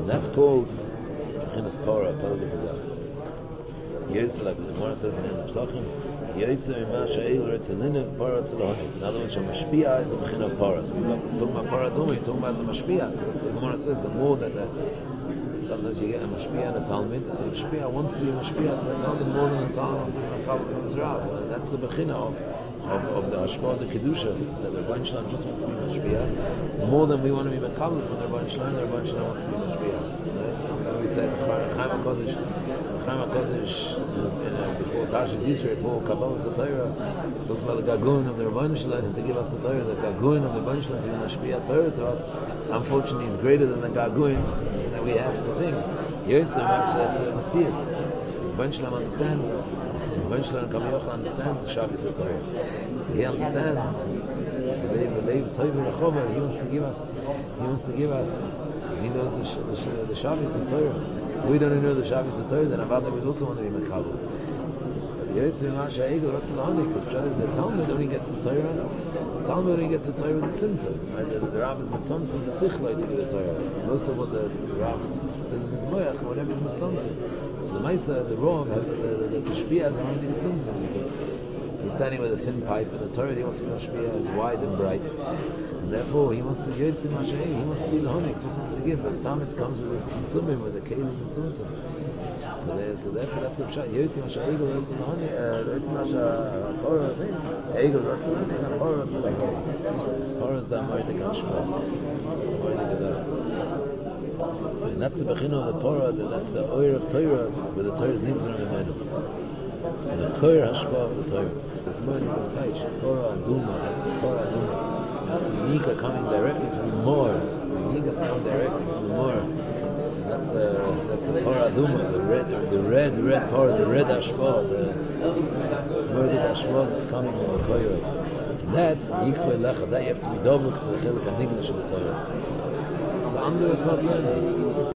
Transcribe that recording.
And that's called Bechinas Para, Para de Kazach. Yosef, like the Gemara says in the Pesachim, Yosef Imash Ha'il Retzelinim Para Tzelahonik. In other words, Mashpia is a Bechin of Para. So we're talking about Para Duma, you're talking about the Mashpia. The Gemara says the more that sometimes you get a Mashpia and a Talmud, and the Mashpia wants to be a Mashpia to the Talmud more than the Talmud from his Rav. That's the Bechin of the Hashpah, the Kedusha, that the Rebbeinu Shalom just wants to be Mashpia more than we want to be Mekabel from the Rebbeinu Shalom. The Rebbeinu Shalom wants to be Mashpia. We said Chaim HaKodesh before Parshas Yisro, before Kabbalah Torah, talks about the Gagun of the Rebbeinu Shalom to give us the Torah. The Gagun of the Rebbeinu Shalom to be Mashpia Torah to us, unfortunately, is greater than the Gagun that we have to think. Yosef, that's a Matthias. The Rebbeinu Shalom understands. The Rebbeinu Shalom understands the Shabbos of Torah. He understands. He wants to give us. He knows the Shabbos of Torah. We don't know the Shabbos of Torah, then Avada will also want to be Makabel. But Yosef Imash Ha'egel Ratzelahonik, because the Talmud only gets the Torah. The Talmud only gets the Torah with the Tzimtzum. Right? The Rav is Matzon from the Sichloi to give the Torah. Most of what the Rav is still in his Moyach, whatever is Matzon to. So the Maisa, the Rav, the Shpia has only the Tzimtzum, because he's standing with a thin pipe, and the Torah he wants to be Shpia is wide and bright. Therefore, he wants to Yosef Masha'ei, he wants to be the Honik, just wants to give. But the Talmud comes with the Tzimtzumim, with the Kelim and Tzimtzum. So therefore, that's the Pshat. Yosef Masha'ei, Yosef Honik, Yosef Masha'ei, Korah, Egel, Yosef Honik, and Korah, Korah is the Amoydik Hashpah, Amoydik Azar. And that's the Bechina of the Korah, that's the Oyer of Torah, where the Torah is Nibzor in the Menu. And the Korah Hashpah of the Torah. This morning, the Taish, Korah Aduma, Korah Aduma. Unika coming directly from more. Unika coming directly from more. That's the Korah Aduma, the red Korah, the red Hashpah, the murdered Hashpah that's coming from the Korah. That's Yikvei Lecha. That you have to be double to the Chelik HaNigdash of the Torah. So under is not learning.